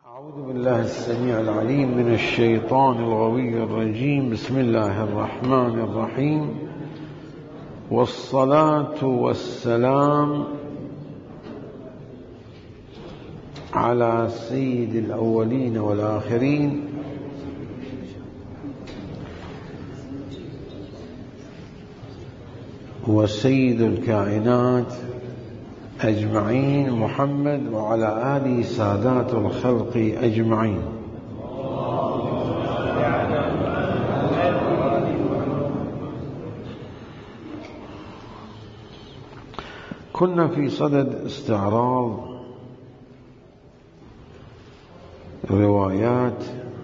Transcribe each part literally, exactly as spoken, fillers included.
أعوذ بالله السميع العليم من الشيطان الغوي الرجيم. بسم الله الرحمن الرحيم، والصلاة والسلام على سيد الأولين والآخرين وسيد الكائنات أجمعين محمد وعلى آله سادات الخلق أجمعين. كنا في صدد استعراض روايات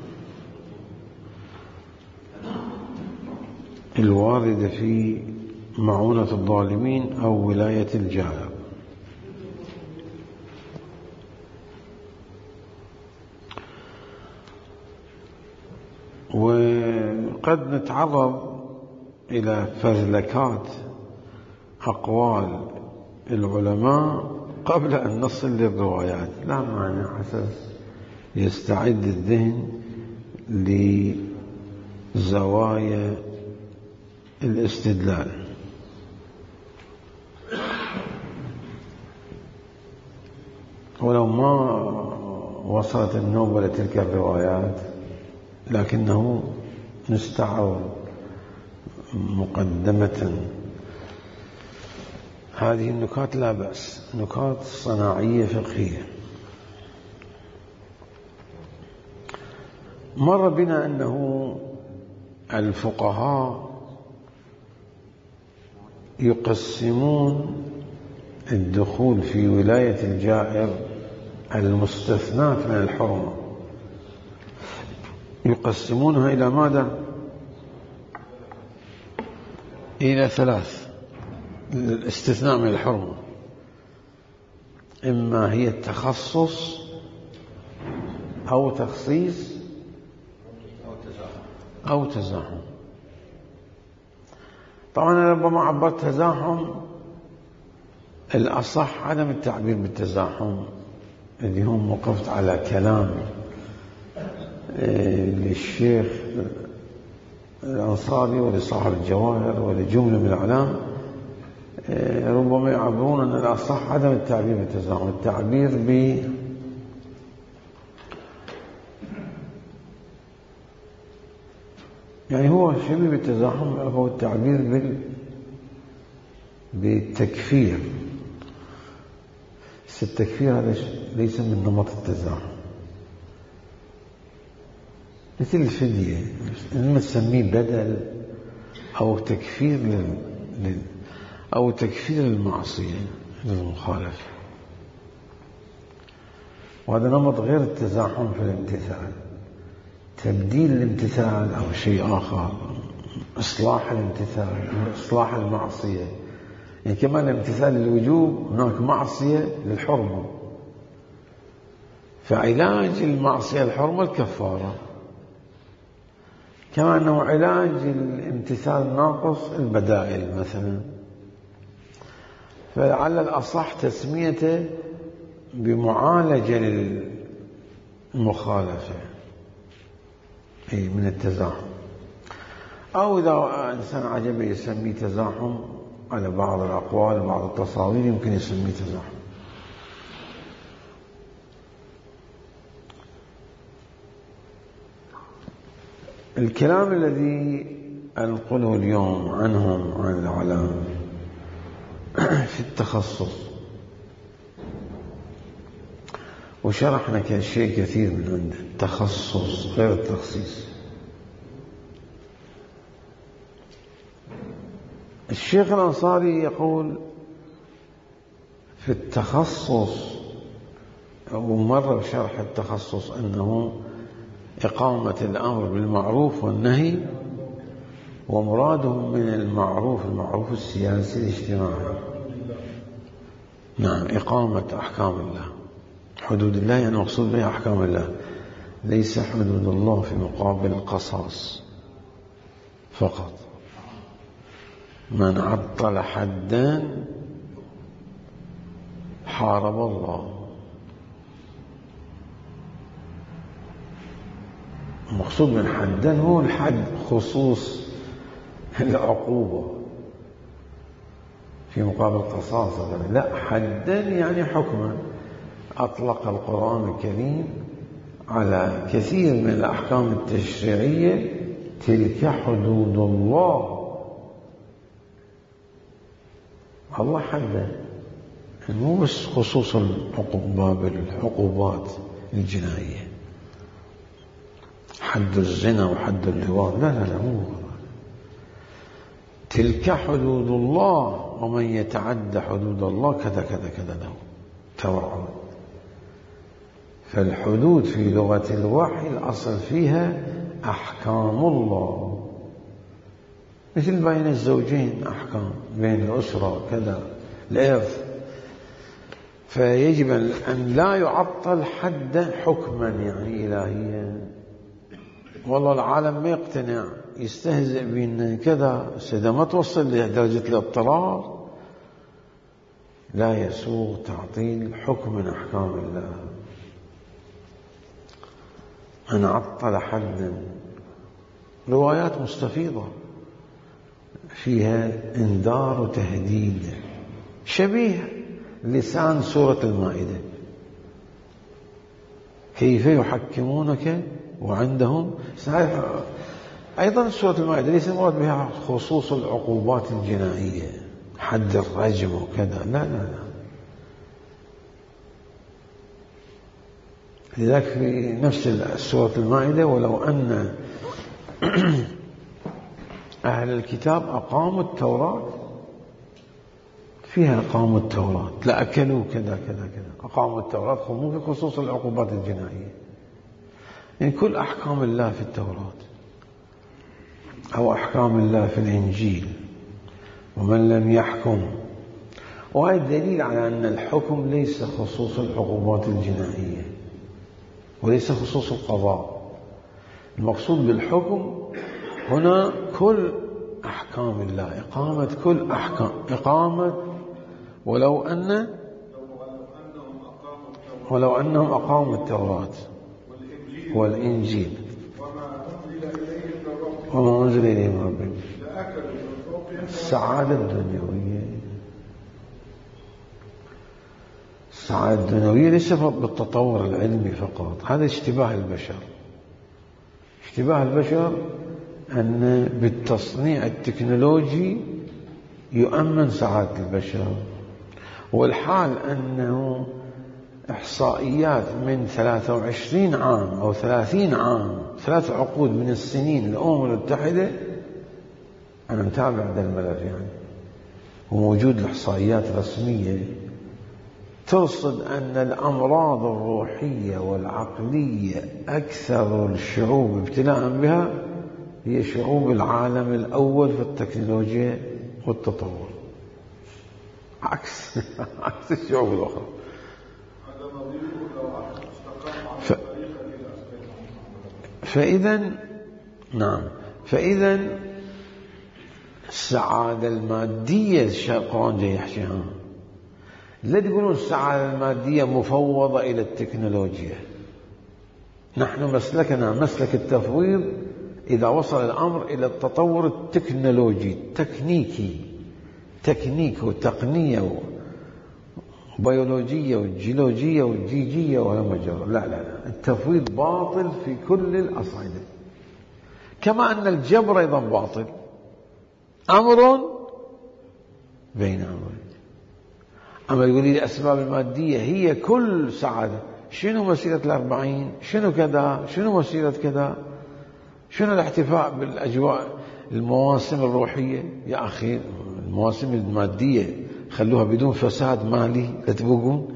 الواردة في معونة الظالمين أو ولاية الجائر، وقد نتعرض إلى فزلكات أقوال العلماء قبل أن نصل للروايات، لا معنى حساس يستعد الذهن لزوايا الاستدلال. ولو ما وصلت النوبة لتلك الروايات لكنه نستعرض مقدمة هذه النكات، لا بأس، نكات صناعية فقهية. مر بنا أنه الفقهاء يقسمون الدخول في ولاية الجائر المستثنات من الحرمة، يقسمونها إلى ماذا؟ إلى ثلاث الاستثناء من الحرمة، إما هي التخصص أو تخصيص أو تزاحم. طبعا أنا ربما عبرت تزاحم، الأصح عدم التعبير بالتزاحم، الذي هم وقفت على كلام للشيخ الأنصاري ولصاحب الجواهر ولجملة من الأعلام، ربما يعبرون أن الأصح عدم التعبير بالتزاحم، التعبير ب يعني هو شبه بالتزاحم، هو التعبير بال بالتكفير. بس التكفير هذا ليس من نمط التزاحم، مثل الفدية، إما تسميه بدل أو تكفير لل... لل... أو تكفير المعصية للمخالفة، وهذا نمط غير التزاحم في الامتثال، تبديل الامتثال أو شيء آخر، إصلاح الامتثال، إصلاح المعصية. يعني كمان الامتثال للوجوب هناك معصية للحرمة، فعلاج المعصية الحرمة الكفارة، كما أنه علاج الامتثال الناقص البدائل مثلا. فلعل الأصح تسميته بمعالجة للمخالفة أي من التزاحم، أو إذا إنسان عجبه يسميه تزاحم على بعض الأقوال بعض التصاوير يمكن يسميه تزاحم. الكلام الذي أنقله اليوم عنهم عن العلامة في التخصص، وشرحنا شيء كثير من عنده، التخصص غير التخصيص. الشيخ الأنصاري يقول في التخصص، ومر بشرح التخصص، أنه إقامة الأمر بالمعروف والنهي، ومرادهم من المعروف المعروف السياسي الاجتماعي. نعم، إقامة أحكام الله، حدود الله، يعني مقصود بها أحكام الله، ليس حدود الله في مقابل القصاص فقط. من عطل حدا حارب الله. المقصود من حدا هو الحد خصوص العقوبة في مقابل قصاص، لا، حدا يعني حكما. أطلق القرآن الكريم على كثير من الأحكام التشريعية تلك حدود الله. الله حدا، مو بس خصوص العقوبات العقوبات الجنائية، حد الزنا وحد اللواط، لا لا لا، مو تلك حدود الله ومن يتعد حدود الله كذا كذا كذا له توعد. فالحدود في لغة الوحي الأصل فيها أحكام الله، مثل بين الزوجين أحكام، بين الأسرة كذا، الإرث. فيجب أن لا يعطل حدا حكما يعني إلهيا. والله العالم ما يقتنع، يستهزئ بأن كذا، إذا ما توصل لدرجة الاضطرار لا يسوغ تعطيل حكم من أحكام الله. من عطل حدا، روايات مستفيضة فيها انذار وتهديد، شبيه لسان سورة المائدة، كيف يحكمونك وعندهم. أيضا سورة المائدة ليس مراد بها خصوص العقوبات الجنائية، حد الرجم وكذا، لا لا لا. لذلك في نفس سورة المائدة: ولو أن أهل الكتاب أقاموا التوراة، فيها أقاموا التوراة لأكلوا كذا كذا كذا، أقاموا التوراة مو في خصوص العقوبات الجنائية، يعني كل أحكام الله في التوراة أو أحكام الله في الإنجيل. ومن لم يحكم، وهذا دليل على أن الحكم ليس خصوص العقوبات الجنائية وليس خصوص القضاء. المقصود بالحكم هنا كل أحكام الله، إقامة كل أحكام، إقامة ولو أن ولو أنهم أقاموا التوراة والإنجيل وما أنزل إليهم من ربهم، السعادة الدنيوية. السعادة الدنيوية ليس بالتطور العلمي فقط، هذا اشتباه البشر. اشتباه البشر أن بالتصنيع التكنولوجي يؤمن سعادة البشر، والحال أنه إحصائيات من ثلاثة وعشرين عام أو ثلاثين عام، ثلاث عقود من السنين، الأمم المتحدة، أنا متابع هذا الملف يعني، وموجود الإحصائيات الرسمية ترصد أن الأمراض الروحية والعقلية أكثر الشعوب ابتلاء بها هي شعوب العالم الأول في التكنولوجيا والتطور، عكس عكس الشعوب الأخرى. ف... فإذا نعم، فإذا السعادة المادية القرآن جاي يحكيها، لا تقولون السعادة المادية مفوضة إلى التكنولوجيا. نحن مسلكنا مسلك التفويض إذا وصل الأمر إلى التطور التكنولوجي، تكنيكي، تكنيك وتقنية وبيولوجية وجيولوجية وجيجية ولا مجرى. لا لا لا، التفويض باطل في كل الأصعدة، كما أن الجبر أيضا باطل، أمر بين أمرين. أما يقول لي الأسباب المادية هي كل سعادة، شنو مسيرة الأربعين، شنو كذا، شنو مسيرة كذا، شنو الاحتفاء بالأجواء، المواسم الروحية. يا أخي المواسم المادية خلوها بدون فساد مالي، لا تبقون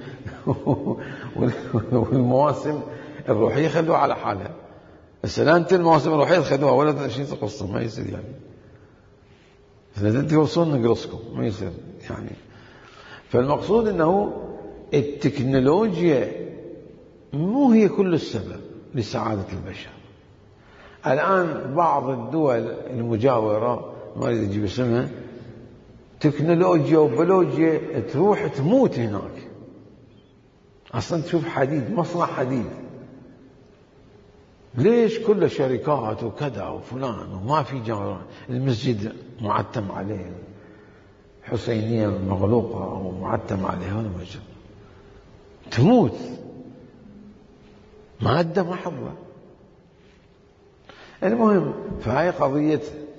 والمواسم الروحية خلوها على حالها. بس لا أنت المواسم الروحية خلوها ولا شيء تقصوا، ما يصير يعني. إذا أنت توصلون نقرصكم ما يصير يعني. فالمقصود أنه التكنولوجيا مو هي كل السبب لسعادة البشر. الآن بعض الدول المجاورة ما أريد أجيب اسمها، تكنولوجيا وبيولوجيا تروح تموت هناك. أصلا تشوف حديد، مصنع حديد ليش كل شركات وكذا وفلان وما في جامع، المسجد معتم عليه، حسينية مغلوقة ومعتم عليها ولا مسجد، تموت مادة محضة. المهم، فهي قضية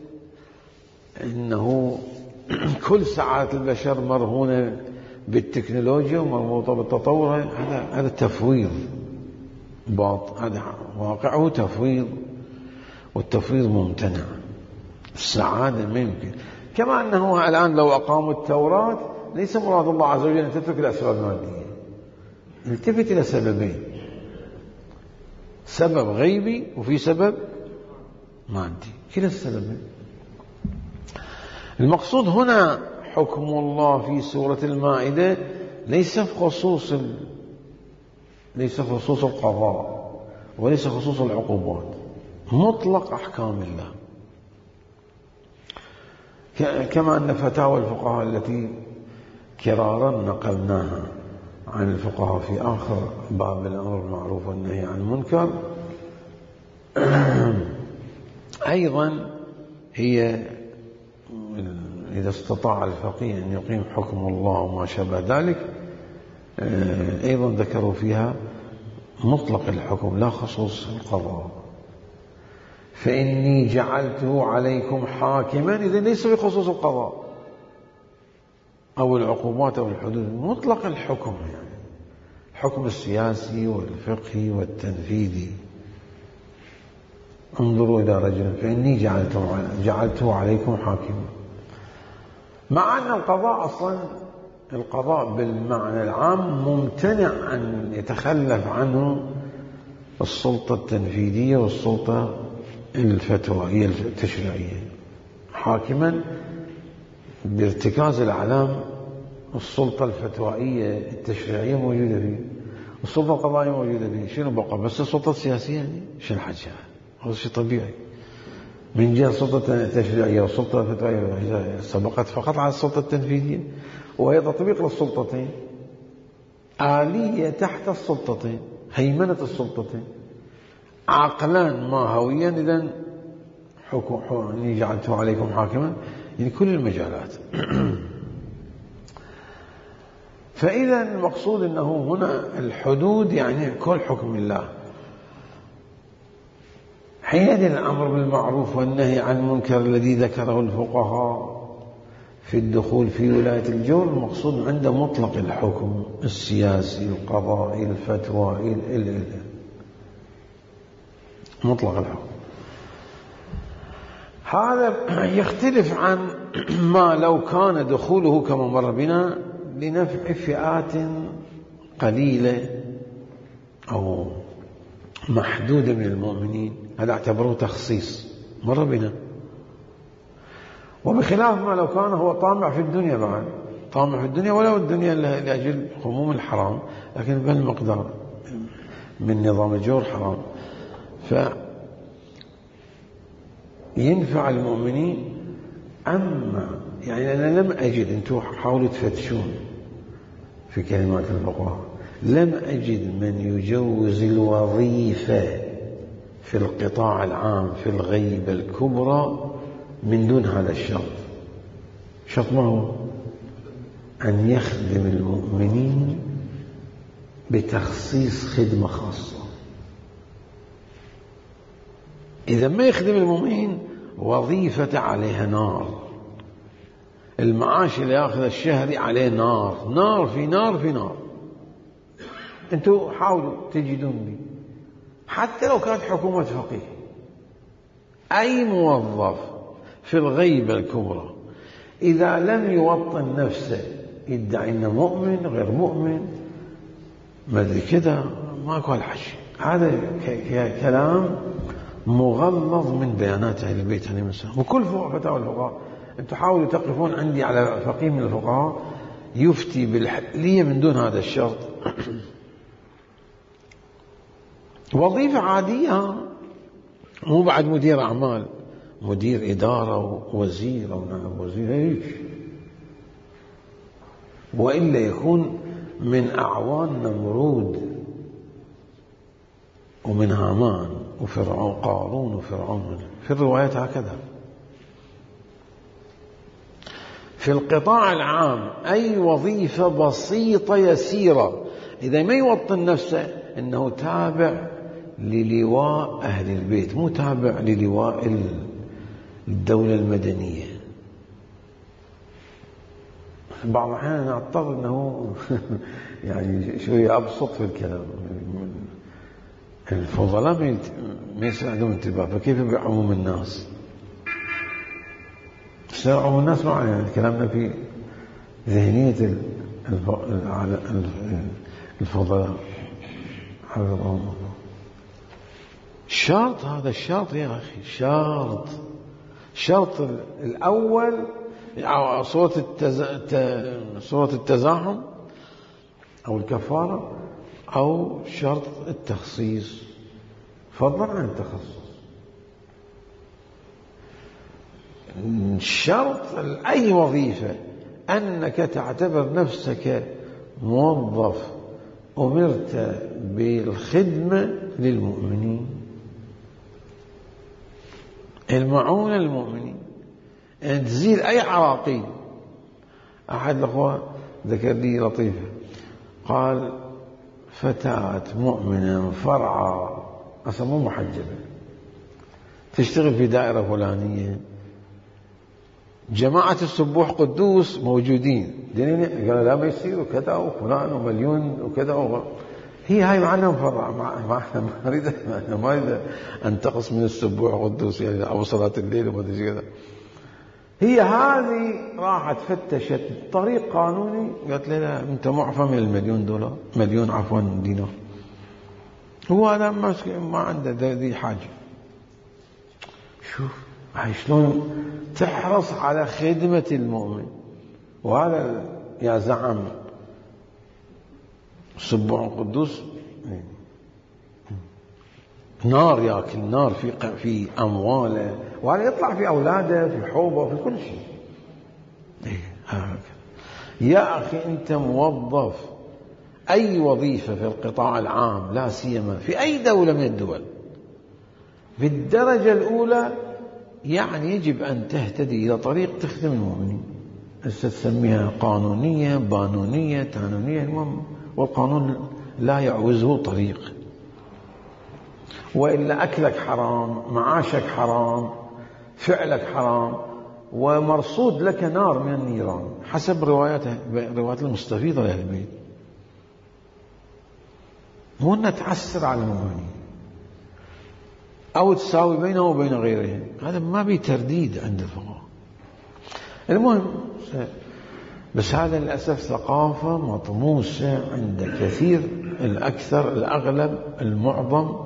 إنه كل سعادة البشر مرهونة بالتكنولوجيا ومربوطة بالتطور، هذا هذا تفويض باطل، هذا واقعه تفويض، والتفويض ممتنع. السعادة ما يمكن. كما أنه الآن لو أقاموا التوراة ليس مراد الله عز وجل أن تترك الأسباب المادية، التفت إلى سببين، سبب غيبي وفي سبب مادي، كلا السببين. المقصود هنا حكم الله في سورة المائدة ليس في خصوص ال... ليس في خصوص القضاء وليس خصوص العقوبات، مطلق أحكام الله. ك... كما أن فتاوى الفقهاء التي كرارا نقلناها عن الفقهاء في آخر باب الأمر بالمعروف والنهي عن المنكر أيضا هي إذا استطاع الفقيه أن يقيم حكم الله وما شابه ذلك، أيضا ذكروا فيها مطلق الحكم لا خصوص القضاء. فإني جعلته عليكم حاكما، إذا ليس بخصوص القضاء أو العقوبات أو الحدود، مطلق الحكم، يعني الحكم السياسي والفقهي والتنفيذي. انظروا إلى رجل فإني جعلته, جعلته عليكم حاكما، مع أن القضاء أصلا القضاء بالمعنى العام ممتنع أن يتخلف عنه السلطة التنفيذية والسلطة الفتوائية التشريعية. حاكما بارتكاز العلام السلطة الفتوائية التشريعية موجودة فيه، السلطة القضائية موجودة فيه، شنو بقى بس السلطة السياسية؟ يعني شنو الحكي هذا؟ شيء طبيعي. من جهة السلطة التشريعية والسلطة الفتوائية سبقت فقط على السلطة التنفيذية، وهي تطبيق للسلطتين، آلية تحت السلطتين، هيمنة السلطتين، عقلا ما هويا. إذن حكم إني جعلته عليكم حاكما، يعني كل المجالات. فإذا المقصود أنه هنا الحدود يعني كل حكم الله. حينئذ الأمر بالمعروف والنهي عن المنكر الذي ذكره الفقهاء في الدخول في ولاية الجور، المقصود عنده مطلق الحكم السياسي القضائي الفتوائي ال ال مطلق الحكم. هذا يختلف عن ما لو كان دخوله كما مر بنا لنفع فئات قليلة أو محدودة من المؤمنين، هذا اعتبروه تخصيص مر بنا. وبخلاف ما لو كان هو طامع في الدنيا، بعد طامع في الدنيا ولو الدنيا لأجل خموم الحرام، لكن بالمقدار من نظام الجور حرام، فينفع المؤمنين. أما يعني أنا لم أجد، أنتم حاولوا تفتشون في كلمات الفقهاء، لم أجد من يجوز الوظيفة في القطاع العام في الغيبة الكبرى من دون هذا الشرط. شرط ما هو؟ أن يخدم المؤمنين بتخصيص خدمة خاصة. إذا ما يخدم المؤمنين وظيفة عليها نار، المعاش اللي ياخذ الشهري عليه نار، نار في نار في نار. انتوا حاولوا تجدون لي حتى لو كانت حكومة فقيه أي موظف في الغيبة الكبرى إذا لم يوطن نفسه يدعي إنه مؤمن غير مؤمن ما أدري كذا، ماكو هالحكي. هذا كلام مغلظ من بيانات أهل البيت عليهم السلام وكل فتاوى الفقهاء. أنتم حاولوا تقفون عندي على فقيه من الفقهاء يفتي بالحلية من دون هذا الشرط. وظيفة عادية، مو بعد مدير أعمال، مدير إدارة ووزير أو نائب وزير إيش، وإلا يكون من أعوان نمرود ومن هامان وفرعون قارون وفرعون، في الروايات هكذا. في القطاع العام أي وظيفة بسيطة يسيرة، إذا ما يوطن نفسه أنه تابع للواء أهل البيت، مو تابع للواء الدولة المدنية. بعض الأحيان نضطر أنه يعني شوية أبسط في الكلام. الفضلاء ما يصير عندهم انتباه، فكيف بعموم الناس؟ يصير عموم الناس معنا، يعني كلامنا في ذهنية الفضلاء حفظهم الله. شرط، هذا الشرط يا أخي، شرط شرط الأول صورة التز... صورة التزاحم أو الكفارة، أو شرط التخصيص فضلا عن التخصص. شرط أي وظيفة أنك تعتبر نفسك موظف أمرت بالخدمة للمؤمنين، المعونة للمؤمنين، أن تزيل أي عراقيل. أحد الأخوة ذكر لي لطيفة، قال فتاة مؤمنة فرعة أصلا مو محجبة تشتغل في دائرة فلانية، جماعة السبوح قدوس موجودين، قال لا ما يصير وكذا وفلان ومليون وكذا و... هي هاي معنا مفرعة، ما أريد ما أريد أنتقص من السبوح قدوس يعني أو صلاة الليل وما أدري كذا. هي هذه راحت فتشت طريق قانوني، قالت لي لا أنت معفى من المليون دولار، مليون عفوا دينار، هو هذا ما عنده ذي حاجة. شوف هاي شلون تحرص على خدمة المؤمن. وهذا يا زعم سبوع قدوس نار ياكل نار في في أمواله، وهذا يطلع في أولاده في حوبه في كل شيء. يا أخي أنت موظف أي وظيفة في القطاع العام، لا سيما في أي دولة من الدول، في الدرجة الأولى يعني يجب أن تهتدي إلى طريق تخدم المؤمنين. هسه تسميها قانونية بانونية تانونية، المهم والقانون لا يعوزه طريق، وإلا أكلك حرام، معاشك حرام، فعلك حرام، ومرصود لك نار من النيران حسب روايات روايات المستفيضة لأهل البيت. مو أن تعسر على المؤمنين أو تساوي بينه وبين غيرهم، هذا ما بي ترديد عند الفقهاء. المهم بس هذا للأسف ثقافة مطموسة عند كثير، الأكثر الأغلب المعظم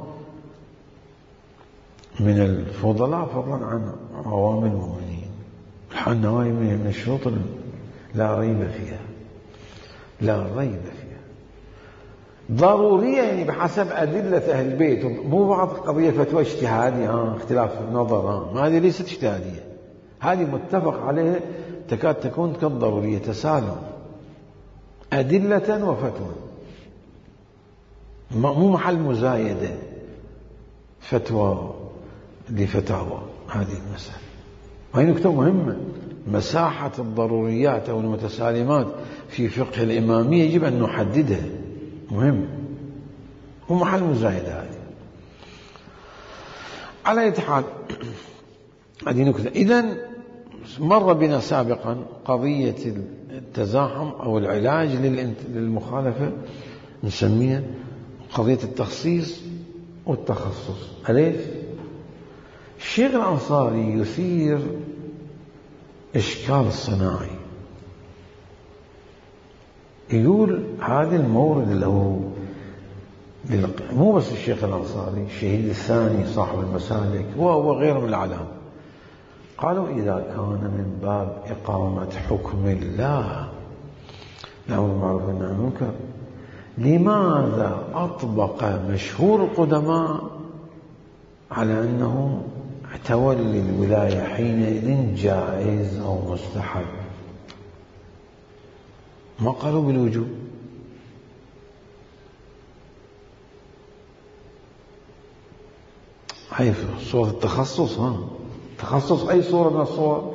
من الفضلاء فضلا عن عوام المؤمنين. النواهي من الشروط لا ريب فيها، لا ريب فيها ضرورية، يعني بحسب أدلة أهل البيت، مو بعض قضية فتوى اجتهادية آه اختلاف نظر آه ما هذه ليست اجتهادية، هذه متفق عليها تكاد تكون كالضرورية، تسالم أدلة وفتوى، مو محل مزايدة فتوى لفتاوى. هذه المسألة وهي نكتة مهمة، مساحة الضروريات أو المتسالمات في فقه الإمامية يجب أن نحددها، مهم، هو محل مزايدة. هذه على أي حال هذه نكتة. إذن مر بنا سابقا قضية التزاحم أو العلاج للمخالفة، نسميها قضية التخصيص والتخصص. أليس الشيخ الأنصاري يثير إشكال الصناعي، يقول هذا المورد له مو بس الشيخ الأنصاري، الشهيد الثاني صاحب المسالك وغيره من العلام، قالوا إذا كان من باب إقامة حكم الله الأمر بالمعروف والنهي عن المنكر، لماذا أطبق مشهور القدماء على أنه تولي الولاية حينئذ جائز أو مستحب؟ ما قالوا بالوجوب. هاي صورة التخصص. ها تخصص أي صورة من الصور.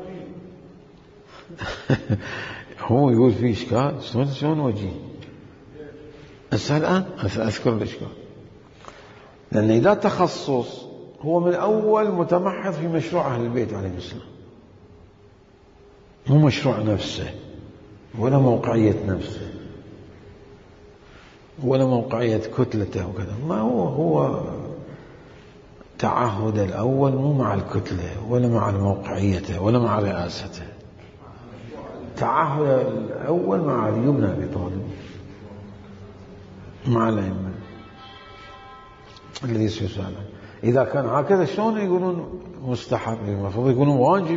هو يقول في إشكال. شلون شلون وجيه؟ هسه الآن أذكر الإشكال. لأن إذا تخصص هو من أول متمحض في مشروع أهل البيت عليهم السلام، مو مشروع نفسه ولا موقعية نفسه ولا موقعية كتلته وكذا. ما هو هو تعهد الأول مو مع الكتلة ولا مع الموقعية ولا مع رئاسته. تعهد الأول مع علي بن أبي طالب، مع الأئمة الذي سيسأل. إذا كان هكذا شلون يقولون مستحب؟ المفروض يقولون واجب.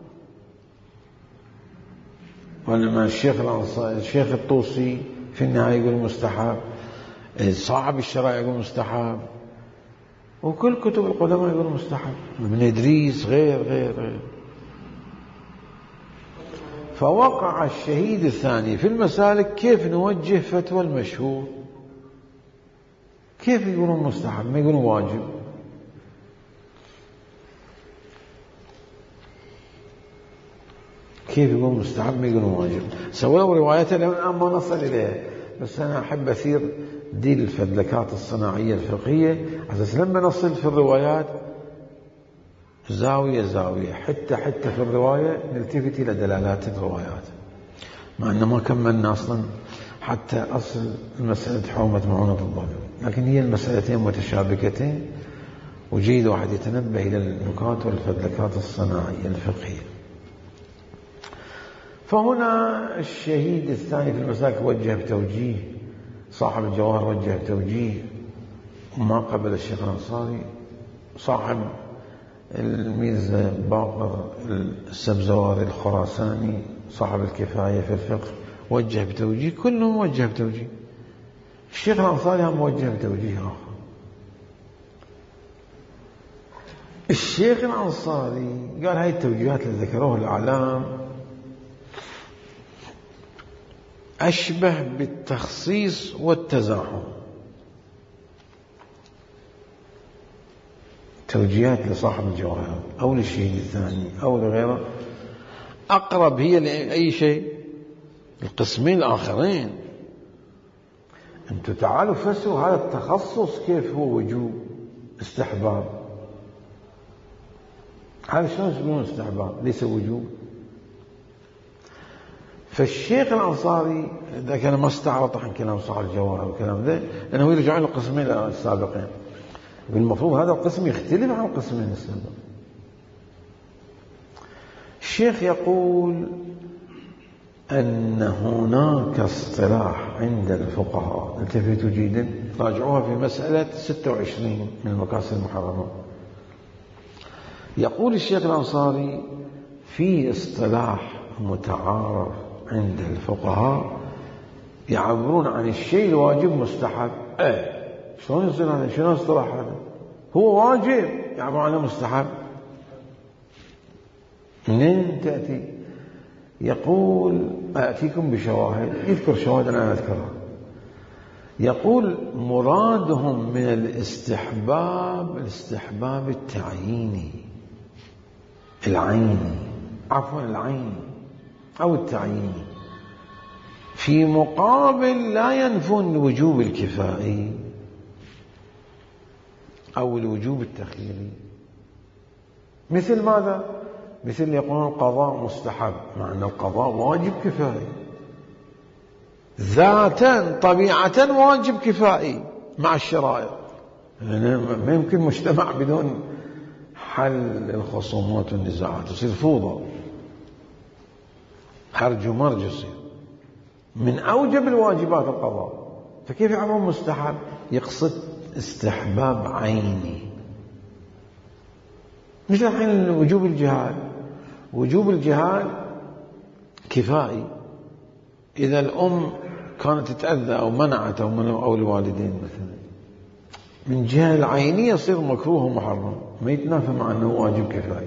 ولما الشيخ الأنصاري الشيخ الطوسي في النهاية يقول مستحب، صاحب الشرائع يقول مستحب، وكل كتب القدماء يقول مستحب، ابن إدريس غير غير غير. فوقع الشهيد الثاني في المسالك كيف نوجه فتوى المشهور؟ كيف يقولون مستحب ما يقولون واجب؟ كيف يقولون مستحب ما يقولون واجب؟ سووا روايات الآن ما نصل إليها، بس أنا أحب أثير دي الفدلكات الصناعية الفقهية أساس لما نصل في الروايات زاوية زاوية حتى حتى في الرواية نلتفت إلى دلالات الروايات، مع أن ما كملنا أصلا حتى أصل المسألة حومة معونة الظالم، لكن هي المسألتين متشابكتين وجيد واحد يتنبه إلى النكات والفدلكات الصناعية الفقهية. فهنا الشهيد الثاني في المسالك وجه بتوجيه، صاحب الجواهر وجه بتوجيه وما قبل الشيخ الأنصاري، صاحب الميرزا باقر السبزواري الخراساني صاحب الكفاية في الفقه وجه بتوجيه، كلهم وجه بتوجيه. الشيخ الأنصاري هم وجه بتوجيه آخر. الشيخ الأنصاري قال هاي التوجيهات اللي ذكروها الأعلام أشبه بالتخصيص والتزاحم. توجيهات لصاحب الجواهر أو للشهيد الثاني أو لغيره أقرب هي لأي شيء القسمين الآخرين. أنتم تعالوا فسروا هذا التخصص كيف هو وجوب استحباب. هذا شلون يسمونه استحباب ليس وجوب؟ فالشيخ الأنصاري إذا كان ما استعرض عن كلام صاحب الجواهر والكلام ذا لأنه يرجع للقسمين السابقين، بالمفروض هذا القسم يختلف عن القسمين السابقين. الشيخ يقول أن هناك اصطلاح عند الفقهاء، التفتوا جيدا راجعوها في مسألة ستة وعشرين من المقاصد المحرمة. يقول الشيخ الأنصاري في اصطلاح متعارف عند الفقهاء يعبرون عن الشيء الواجب مستحب. ايه شلون يصير هذا؟ شنو اصطلاح هذا؟ هو واجب يعبر عنه مستحب، منين تأتي؟ يقول أأتيكم بشواهد، يذكر شواهد أنا أذكرها. يقول مرادهم من الاستحباب الاستحباب التعييني العيني عفوا العيني أو التعييني، في مقابل لا ينفون الوجوب الكفائي أو الوجوب التخييري. مثل ماذا؟ مثل يقولون القضاء مستحب مع أن القضاء واجب كفائي، ذاتا طبيعة واجب كفائي مع الشرائط. يعني ما يمكن مجتمع بدون حل الخصومات والنزاعات، يصير فوضى هرج ومرج يصير. من أوجب الواجبات القضاء، فكيف يعبر مستحب؟ يقصد استحباب عيني. مثل الحين وجوب الجهاد، وجوب الجهاد كفائي إذا الأم كانت تتأذى أو منعت أو منع أو الوالدين مثلا، من جهة العينية يصير مكروه ومحرم، ما يتنافى مع أنه واجب كفائي.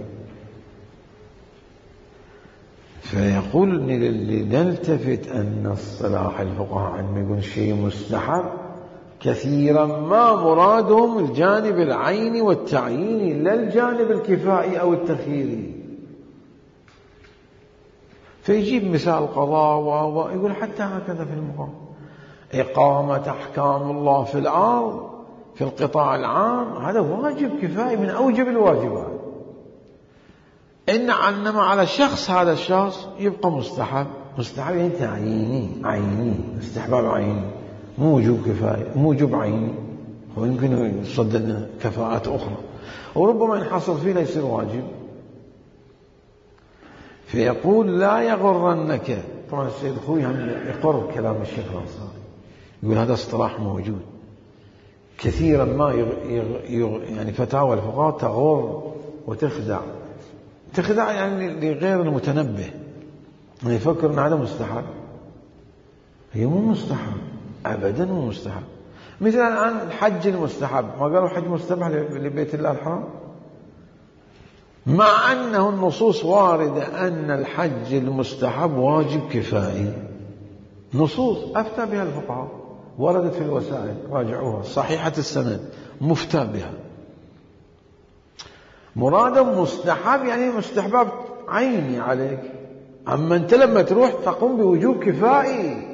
فيقول لنلتفت أن اصطلاح الفقهاء عندما يقول شيء مستحب كثيرا ما مرادهم الجانب العيني والتعييني لا الجانب الكفائي أو التخييري. فيجيب مثال قضاء ويقول حتى هكذا في المقام إقامة أحكام الله في الأرض في القطاع العام هذا واجب كفائي من أوجب الواجبات. إن إنما على الشخص هذا الشخص يبقى مستحب. مستحب يعني تعييني عيني استحباب عيني مو وجوب كفائي مو وجوب عيني. هو يمكن يصدق كفاءات أخرى وربما ينحصر فيه لا يصير واجب. فيقول لا يغرنك. طبعا السيد خوي هم يقر كلام الشيخ الأنصاري يقول هذا اصطلاح موجود كثيرا ما يغ يغ يغ يعني فتاوى الفقهاء تغر وتخدع. تخدع يعني لغير المتنبه يعني يفكر ان هذا مستحب. هي مو مستحب ابدا مو مستحب. مثل الان الحج المستحب ما قالوا حج مستبح لبيت الله الحرام مع انه النصوص وارده ان الحج المستحب واجب كفائي. نصوص افتى بها الفقهاء وردت في الوسائل راجعوها صحيحه السند مفتى بها. مراد مستحب يعني مستحباب عيني عليك. أما أنت لما تروح تقوم بوجوب كفائي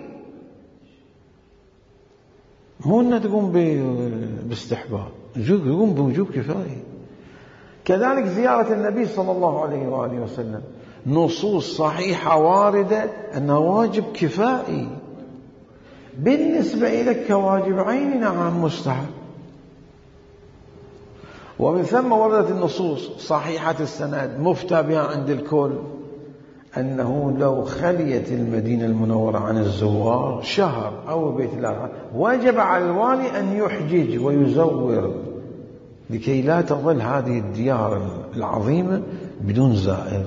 مو أنك تقوم باستحباب تقوم بوجوب كفائي. كذلك زيارة النبي صلى الله عليه وآله وسلم نصوص صحيحة واردة أنه واجب كفائي. بالنسبة إليك كواجب عيني نعم مستحب. ومن ثم وردت النصوص صحيحة السند مفتى بها عند الكل أنه لو خليت المدينة المنورة عن الزوار شهر أو بيت الله وجب على الوالي أن يحجج ويزور لكي لا تظل هذه الديار العظيمة بدون زائر.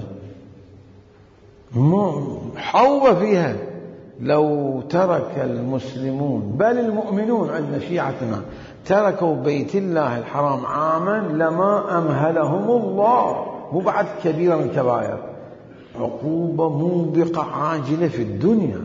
حوبة فيها. لو ترك المسلمون بل المؤمنون عند شيعتنا تركوا بيت الله الحرام عاما لما أمهلهم الله. مو بعد كبيرة من كبائر عقوبة موبقة عاجلة في الدنيا.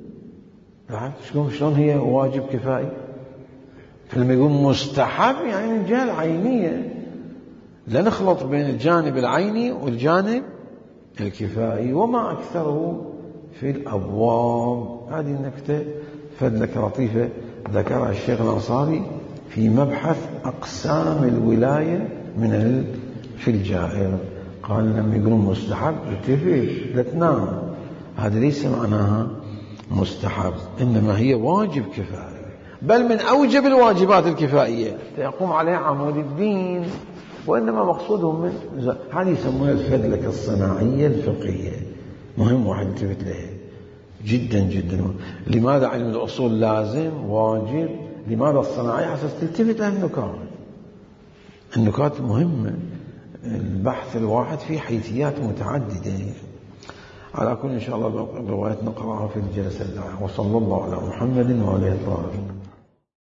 شلون هي واجب كفائي؟ فلما يقول مستحب يعني من الجهة العينية لا نخلط بين الجانب العيني والجانب الكفائي وما أكثره في الأبواب. هذه النكتة فذلك لطيفة ذكرها الشيخ الأنصاري في مبحث أقسام الولاية من في الجائر. قال لما يقولون مستحب اتفق لا تنام هذا ليس معناها مستحب إنما هي واجب كفائي بل من أوجب الواجبات الكفائية يقوم عليها عمود الدين. وإنما مقصودهم من هذه يسمونها الفذلكة الصناعية الفقهية. مهم واحد يلتفت لها جدا جدا. لماذا علم الأصول لازم واجب؟ لماذا الصناعية؟ حسب تلتفت لها النكات. النكات مهمة. البحث الواحد فيه حيثيات متعددة. على كل إن شاء الله الروايات نقرأها في الجلسة الجاية. وصلى الله على محمد وعلى آله الطاهرين.